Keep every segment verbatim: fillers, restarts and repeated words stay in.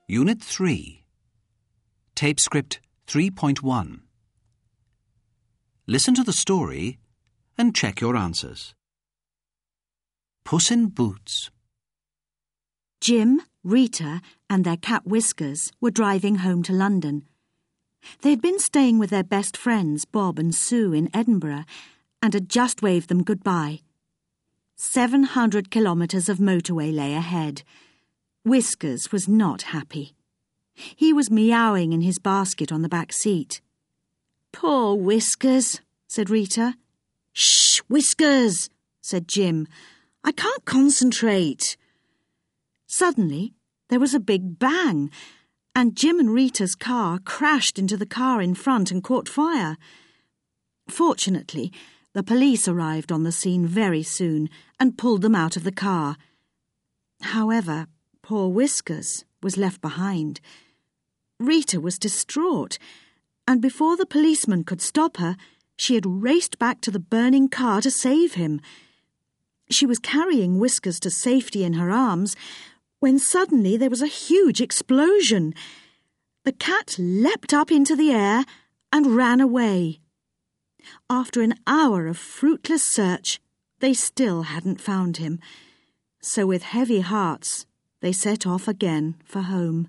Unit three. Tape script three point one. Listen to the story and check your answers. Puss in Boots. Jim, Rita and their cat Whiskers were driving home to London. They had been staying with their best friends Bob and Sue in Edinburgh and had just waved them goodbye. Seven hundred kilometres of motorway lay ahead. Whiskers was not happy. He was meowing in his basket on the back seat. "Poor Whiskers," said Rita. "Shh, Whiskers," said Jim. "I can't concentrate." Suddenly, there was a big bang, and Jim and Rita's car crashed into the car in front and caught fire. Fortunately, the police arrived on the scene very soon and pulled them out of the car. However, poor Whiskers was left behind. Rita was distraught, and before the policeman could stop her, she had raced back to the burning car to save him. She was carrying Whiskers to safety in her arms when suddenly there was a huge explosion. The cat leapt up into the air and ran away. After an hour of fruitless search, they still hadn't found him. So with heavy hearts, they set off again for home.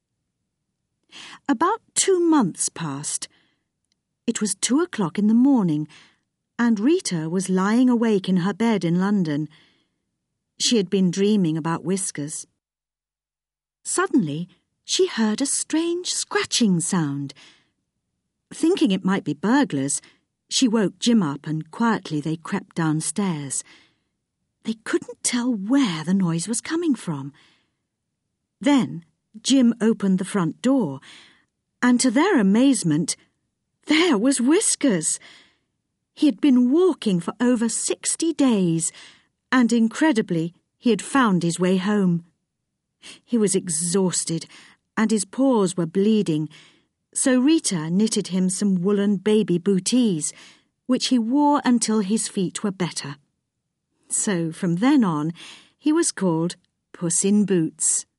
About two months passed. It was two o'clock in the morning, and Rita was lying awake in her bed in London. She had been dreaming about Whiskers. Suddenly, she heard a strange scratching sound. Thinking it might be burglars, she woke Jim up and quietly they crept downstairs. They couldn't tell where the noise was coming from. Then Jim opened the front door, and to their amazement, there was Whiskers. He had been walking for over sixty days, and incredibly, he had found his way home. He was exhausted, and his paws were bleeding, so Rita knitted him some woolen baby booties, which he wore until his feet were better. So from then on, he was called Puss in Boots.